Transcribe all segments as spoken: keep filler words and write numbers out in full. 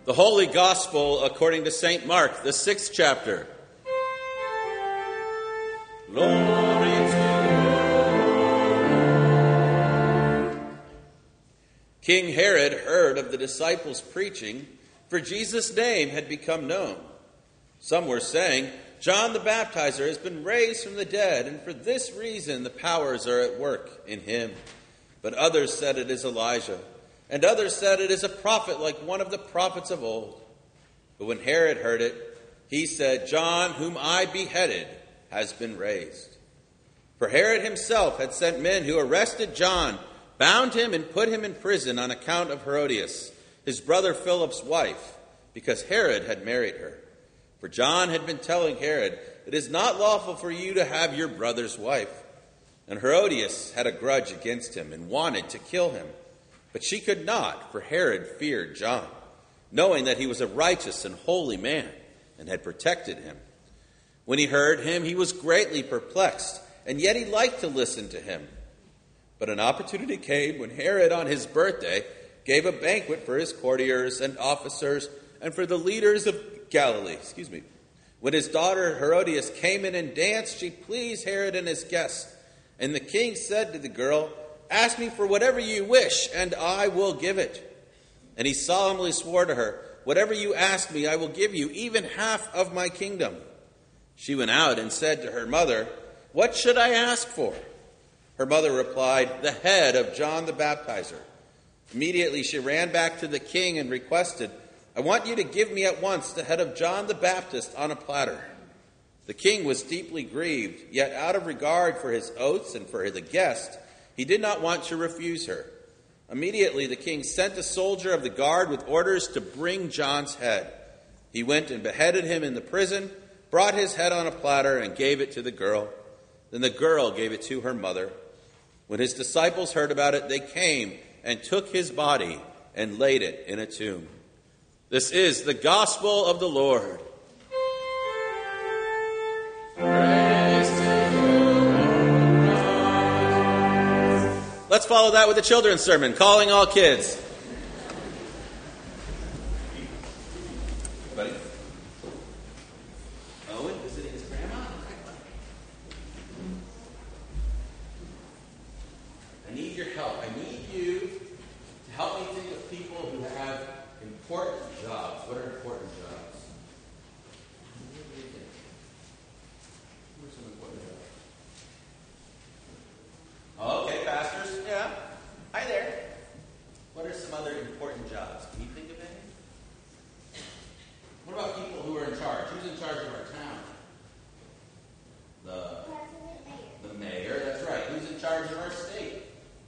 The Holy Gospel according to Saint Mark, the sixth chapter. Glory to you. King Herod heard of the disciples preaching, for Jesus' name had become known. Some were saying, John the Baptizer has been raised from the dead, and for this reason the powers are at work in him. But others said it is Elijah, and others said it is a prophet like one of the prophets of old. But when Herod heard it, he said, John, whom I beheaded, has been raised. For Herod himself had sent men who arrested John, bound him, and put him in prison on account of Herodias, his brother Philip's wife, because Herod had married her. For John had been telling Herod, it is not lawful for you to have your brother's wife. And Herodias had a grudge against him and wanted to kill him. But she could not, for Herod feared John, knowing that he was a righteous and holy man, and had protected him. When he heard him, he was greatly perplexed, and yet he liked to listen to him. But an opportunity came when Herod, on his birthday, gave a banquet for his courtiers and officers and for the leaders of Galilee. Excuse me. When his daughter Herodias came in and danced, she pleased Herod and his guests. And the king said to the girl, ask me for whatever you wish, and I will give it. And he solemnly swore to her, whatever you ask me, I will give you, even half of my kingdom. She went out and said to her mother, what should I ask for? Her mother replied, the head of John the Baptizer. Immediately she ran back to the king and requested, I want you to give me at once the head of John the Baptist on a platter. The king was deeply grieved, yet out of regard for his oaths and for the guest, he did not want to refuse her. Immediately the king sent a soldier of the guard with orders to bring John's head. He went and beheaded him in the prison, brought his head on a platter, and gave it to the girl. Then the girl gave it to her mother. When his disciples heard about it, they came and took his body and laid it in a tomb. This is the gospel of the Lord. Praise to you, Lord. Let's follow that with a children's sermon, calling all kids. Buddy? Owen visiting his grandma? I need your help. I need you to help me think of people who have important jobs. What are important jobs? What are some important jobs? Okay, pastors. Yeah. Hi there. What are some other important jobs? Can you think of any? What about people who are in charge? Who's in charge of our town? The, the mayor. That's right. Who's in charge of our state?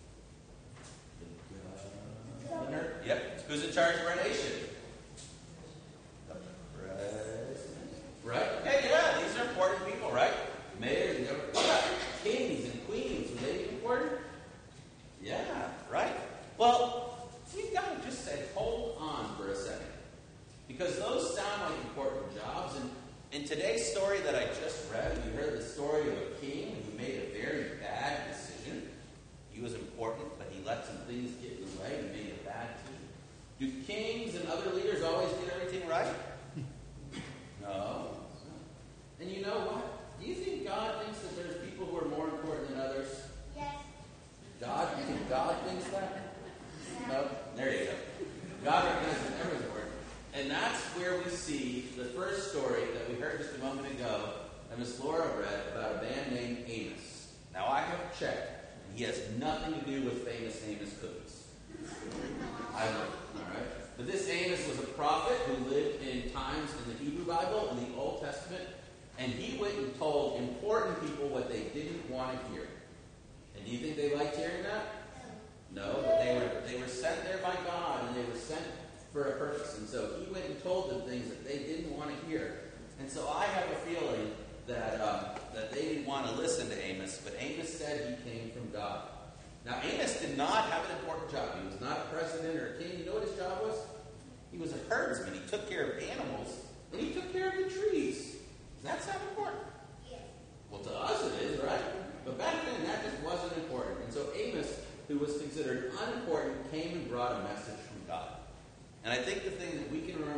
The governor. Yep. Who's in charge of our nation? The president. Right? Hey, yeah, these are important people, right? Mayors and governors. What about kings and queens? Are they important? Yeah, right. Well, we've got to just say, hold on for a second. Because those sound like important jobs. And in today's story that I just read, we heard the story of a king who made a very bad decision. He was important, but he let some things get in the way and made a bad decision. Do kings and other leaders always get everything right? No. And you know what? Do you think God thinks that there's people who are more important than others? Yes. God? You think God thinks that? No? There you go. God recognizes everyone's important. And that's where we see the first story that we heard just a moment ago that Miss Laura read about a man named Amos. Now, I have checked, and he has nothing to do with famous Amos cookies. I looked, all right? But this Amos was a prophet who lived in times in the Hebrew Bible, in the Old Testament, and he went and told important people what they didn't want to hear. And do you think they liked hearing that? No, but they were they were sent there by God, and they were sent for a purpose. And so he went and told them things that they didn't want to hear. And so I have a feeling that um, that they didn't want to listen to Amos, but Amos said he came from God. Now, Amos did not have an important job. He was not a president or a king. You know what his job was? He was a herdsman. He took care of animals, and he took care of the trees. Does that sound important? Yes. Well, to us it is, right? But back then, that just wasn't important. And so Amos, who was considered unimportant, came and brought a message from God. And I think the thing that we can remember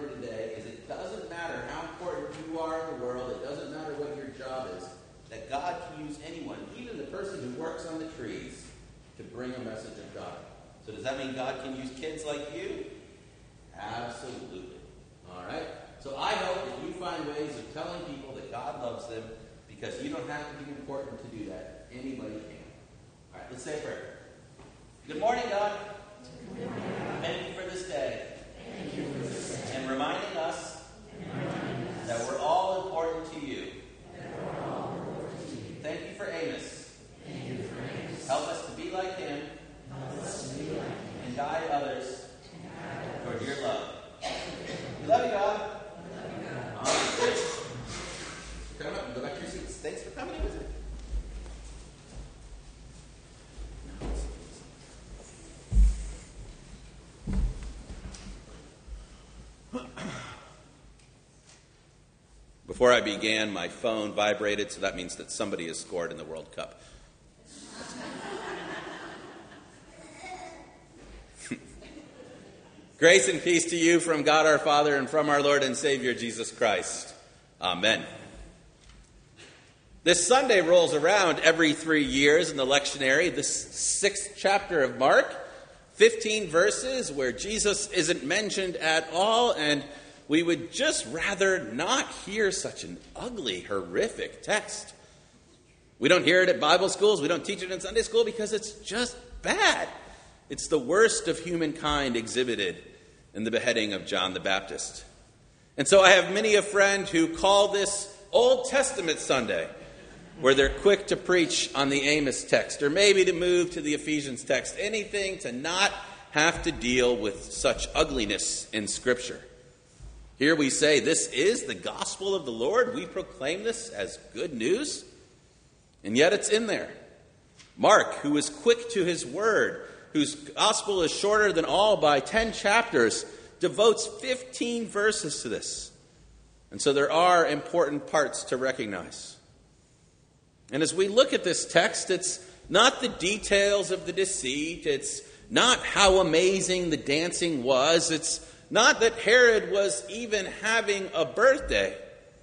to bring a message of God. So does that mean God can use kids like you? Absolutely. All right? So I hope that you find ways of telling people that God loves them, because you don't have to be important to do that. Anybody can. All right, let's say a prayer. Good morning, God. Good morning. Thank you for this day. Thank you for this day. And reminding us, and reminding us that we're all important to you. That we're all important to you. Thank you for Amos. Thank you for Amos. Help us to be like him. Help us to be like him. And guide others toward your love. We love you, God. All right, great. Come up and go back to your seats. Thanks for coming in with me. Before I began, my phone vibrated, so that means that somebody has scored in the World Cup. Grace and peace to you from God our Father and from our Lord and Savior Jesus Christ. Amen. This Sunday rolls around every three years in the lectionary, the sixth chapter of Mark, fifteen verses where Jesus isn't mentioned at all, and we would just rather not hear such an ugly, horrific text. We don't hear it at Bible schools, we don't teach it in Sunday school because it's just bad. It's the worst of humankind exhibited in the beheading of John the Baptist. And so I have many a friend who call this Old Testament Sunday, where they're quick to preach on the Amos text, or maybe to move to the Ephesians text, anything to not have to deal with such ugliness in Scripture. Here we say, this is the gospel of the Lord. We proclaim this as good news, and yet it's in there. Mark, who is quick to his word, whose gospel is shorter than all by ten chapters, devotes fifteen verses to this. And so there are important parts to recognize. And as we look at this text, it's not the details of the deceit. It's not how amazing the dancing was. It's not that Herod was even having a birthday,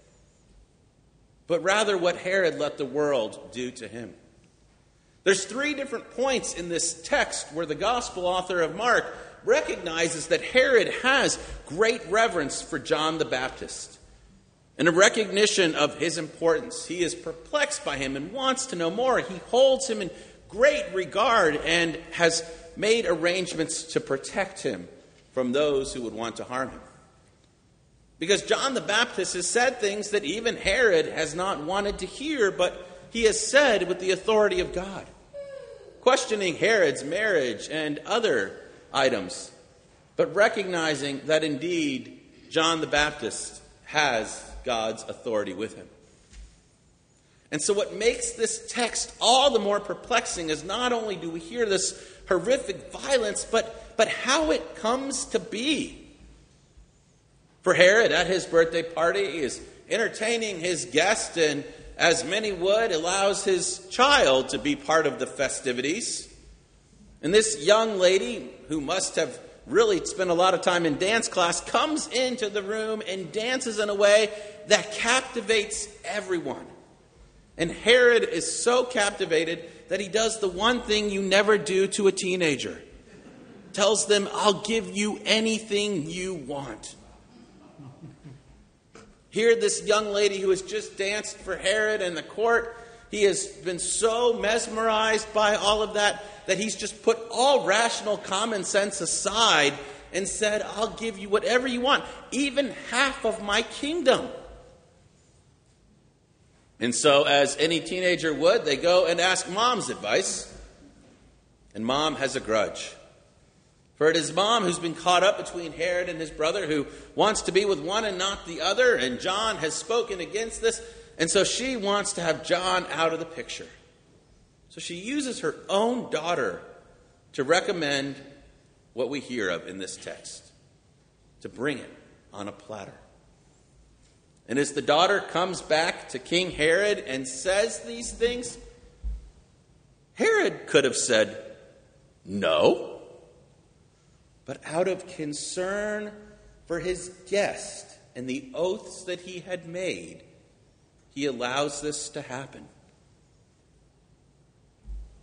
but rather what Herod let the world do to him. There's three different points in this text where the gospel author of Mark recognizes that Herod has great reverence for John the Baptist and a recognition of his importance. He is perplexed by him and wants to know more. He holds him in great regard and has made arrangements to protect him from those who would want to harm him. Because John the Baptist has said things that even Herod has not wanted to hear, but he has said with the authority of God, questioning Herod's marriage and other items, but recognizing that indeed John the Baptist has God's authority with him. And so what makes this text all the more perplexing is not only do we hear this horrific violence, but, but how it comes to be. For Herod, at his birthday party, he is entertaining his guest, and as many would, allows his child to be part of the festivities. And this young lady, who must have really spent a lot of time in dance class, comes into the room and dances in a way that captivates everyone. And Herod is so captivated that he does the one thing you never do to a teenager. Tells them, I'll give you anything you want. Here, this young lady who has just danced for Herod and the court, he has been so mesmerized by all of that that he's just put all rational common sense aside and said, I'll give you whatever you want, even half of my kingdom. And so, as any teenager would, they go and ask mom's advice. And mom has a grudge. For it is mom who's been caught up between Herod and his brother, who wants to be with one and not the other. And John has spoken against this. And so she wants to have John out of the picture. So she uses her own daughter to recommend what we hear of in this text. To bring it on a platter. And as the daughter comes back to King Herod and says these things, Herod could have said no. But out of concern for his guest and the oaths that he had made, he allows this to happen.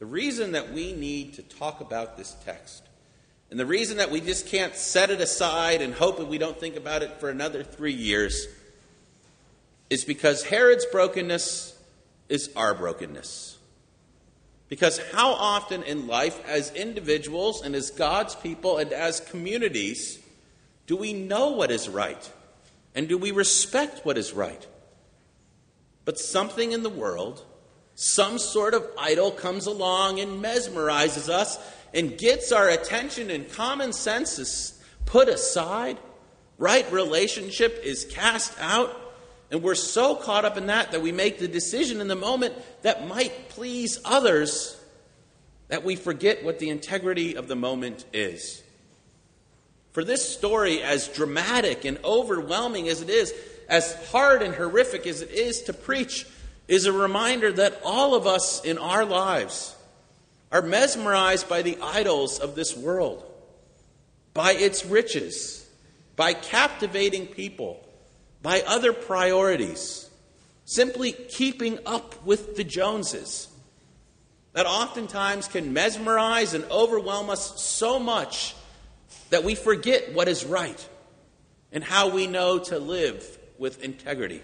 The reason that we need to talk about this text, and the reason that we just can't set it aside and hope that we don't think about it for another three years, is because Herod's brokenness is our brokenness. Because how often in life, as individuals and as God's people and as communities, do we know what is right? And do we respect what is right? But something in the world, some sort of idol comes along and mesmerizes us and gets our attention, and common sense is put aside. Right relationship is cast out. And we're so caught up in that that we make the decision in the moment that might please others that we forget what the integrity of the moment is. For this story, as dramatic and overwhelming as it is, as hard and horrific as it is to preach, is a reminder that all of us in our lives are mesmerized by the idols of this world, by its riches, by captivating people, by other priorities, simply keeping up with the Joneses, that oftentimes can mesmerize and overwhelm us so much that we forget what is right and how we know to live with integrity.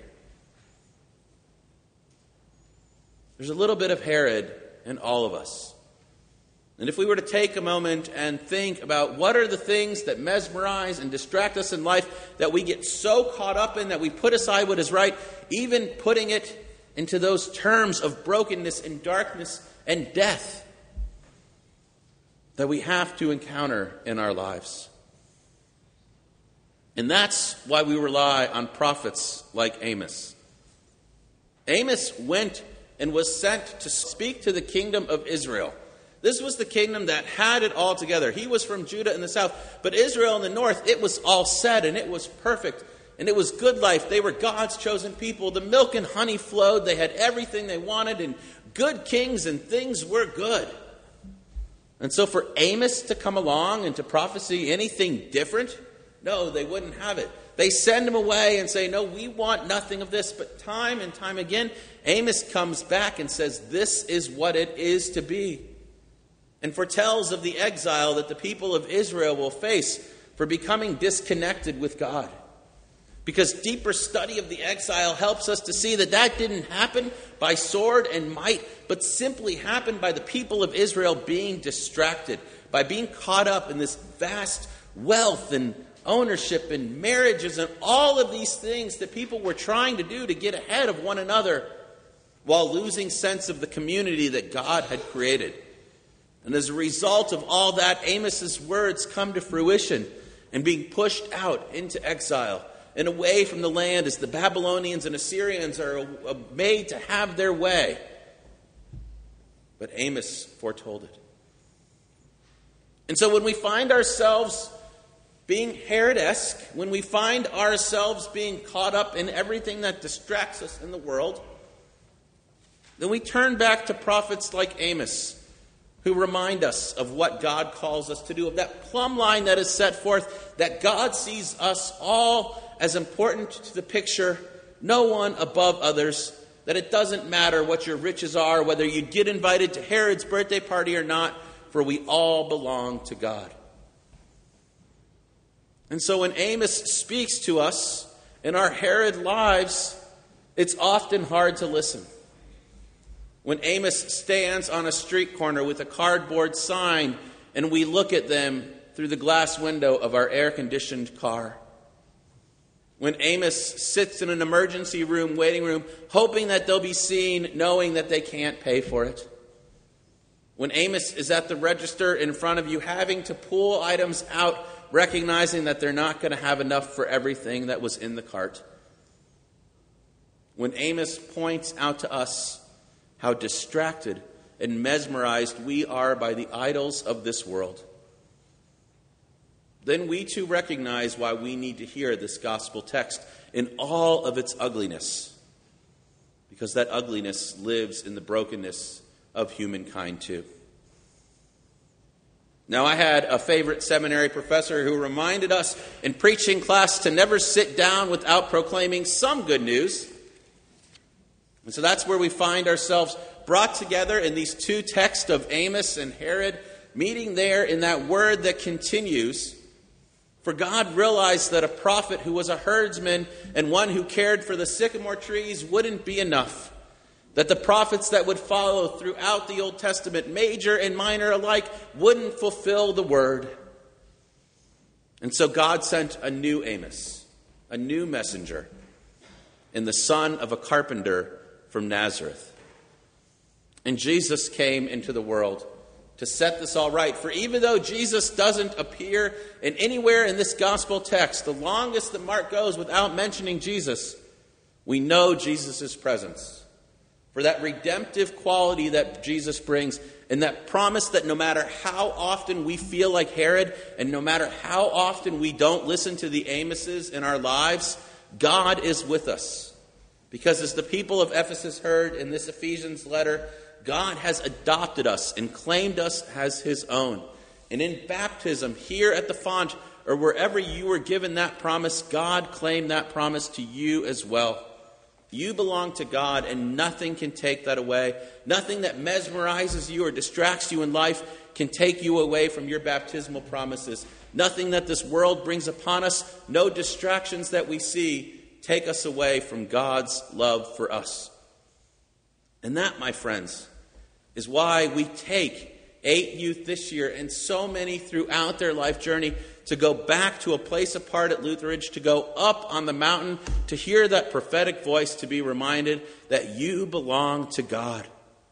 There's a little bit of Herod in all of us. And if we were to take a moment and think about what are the things that mesmerize and distract us in life that we get so caught up in that we put aside what is right, even putting it into those terms of brokenness and darkness and death that we have to encounter in our lives. And that's why we rely on prophets like Amos. Amos went and was sent to speak to the kingdom of Israel. This was the kingdom that had it all together. He was from Judah in the south, but Israel in the north, it was all set and it was perfect and it was good life. They were God's chosen people. The milk and honey flowed. They had everything they wanted and good kings, and things were good. And so for Amos to come along and to prophesy anything different, no, they wouldn't have it. They send him away and say, no, we want nothing of this. But time and time again, Amos comes back and says, this is what it is to be. And foretells of the exile that the people of Israel will face for becoming disconnected with God. Because deeper study of the exile helps us to see that that didn't happen by sword and might, but simply happened by the people of Israel being distracted, by being caught up in this vast wealth and ownership and marriages and all of these things that people were trying to do to get ahead of one another while losing sense of the community that God had created. And as a result of all that, Amos's words come to fruition and being pushed out into exile and away from the land as the Babylonians and Assyrians are made to have their way. But Amos foretold it. And so when we find ourselves being Herod-esque, when we find ourselves being caught up in everything that distracts us in the world, then we turn back to prophets like Amos, who remind us of what God calls us to do, of that plumb line that is set forth, that God sees us all as important to the picture, no one above others, that it doesn't matter what your riches are, whether you get invited to Herod's birthday party or not, for we all belong to God. And so when Amos speaks to us in our Herod lives, it's often hard to listen. When Amos stands on a street corner with a cardboard sign and we look at them through the glass window of our air-conditioned car. When Amos sits in an emergency room, waiting room, hoping that they'll be seen, knowing that they can't pay for it. When Amos is at the register in front of you, having to pull items out, recognizing that they're not going to have enough for everything that was in the cart. When Amos points out to us how distracted and mesmerized we are by the idols of this world, then we too recognize why we need to hear this gospel text in all of its ugliness. Because that ugliness lives in the brokenness of humankind too. Now, I had a favorite seminary professor who reminded us in preaching class to never sit down without proclaiming some good news. And so that's where we find ourselves brought together in these two texts of Amos and Herod, meeting there in that word that continues. For God realized that a prophet who was a herdsman and one who cared for the sycamore trees wouldn't be enough. That the prophets that would follow throughout the Old Testament, major and minor alike, wouldn't fulfill the word. And so God sent a new Amos, a new messenger, in the son of a carpenter from Nazareth. And Jesus came into the world to set this all right. For even though Jesus doesn't appear in anywhere in this gospel text, the longest that Mark goes without mentioning Jesus, we know Jesus' presence. For that redemptive quality that Jesus brings, and that promise that no matter how often we feel like Herod, and no matter how often we don't listen to the Amoses in our lives, God is with us. Because as the people of Ephesus heard in this Ephesians letter, God has adopted us and claimed us as his own. And in baptism, here at the font, or wherever you were given that promise, God claimed that promise to you as well. You belong to God, and nothing can take that away. Nothing that mesmerizes you or distracts you in life can take you away from your baptismal promises. Nothing that this world brings upon us, no distractions that we see, take us away from God's love for us. And that, my friends, is why we take eight youth this year and so many throughout their life journey to go back to a place apart at Lutheridge, to go up on the mountain, to hear that prophetic voice, to be reminded that you belong to God.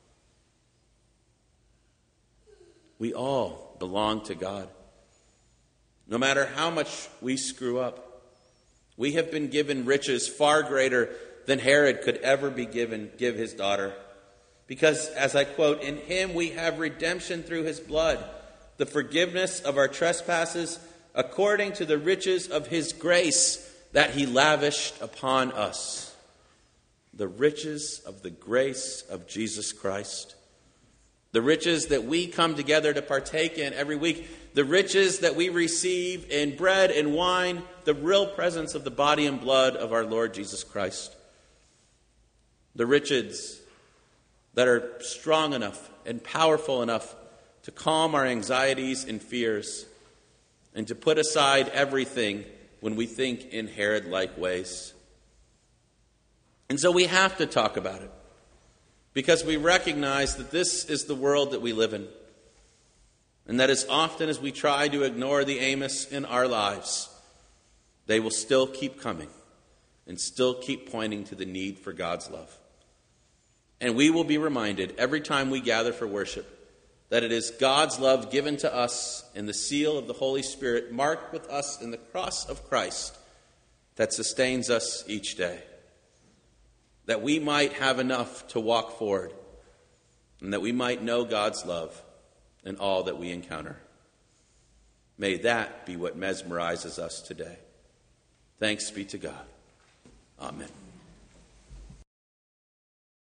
We all belong to God. No matter how much we screw up, we have been given riches far greater than Herod could ever be given, give his daughter. Because, as I quote, in him we have redemption through his blood, the forgiveness of our trespasses, according to the riches of his grace that he lavished upon us. The riches of the grace of Jesus Christ. The riches that we come together to partake in every week. The riches that we receive in bread and wine. The real presence of the body and blood of our Lord Jesus Christ. The riches that are strong enough and powerful enough to calm our anxieties and fears, and to put aside everything when we think in Herod-like ways. And so we have to talk about it, because we recognize that this is the world that we live in, and that as often as we try to ignore the Amos in our lives, they will still keep coming and still keep pointing to the need for God's love. And we will be reminded every time we gather for worship that it is God's love given to us in the seal of the Holy Spirit, marked with us in the cross of Christ, that sustains us each day. That we might have enough to walk forward, and that we might know God's love in all that we encounter. May that be what mesmerizes us today. Thanks be to God. Amen.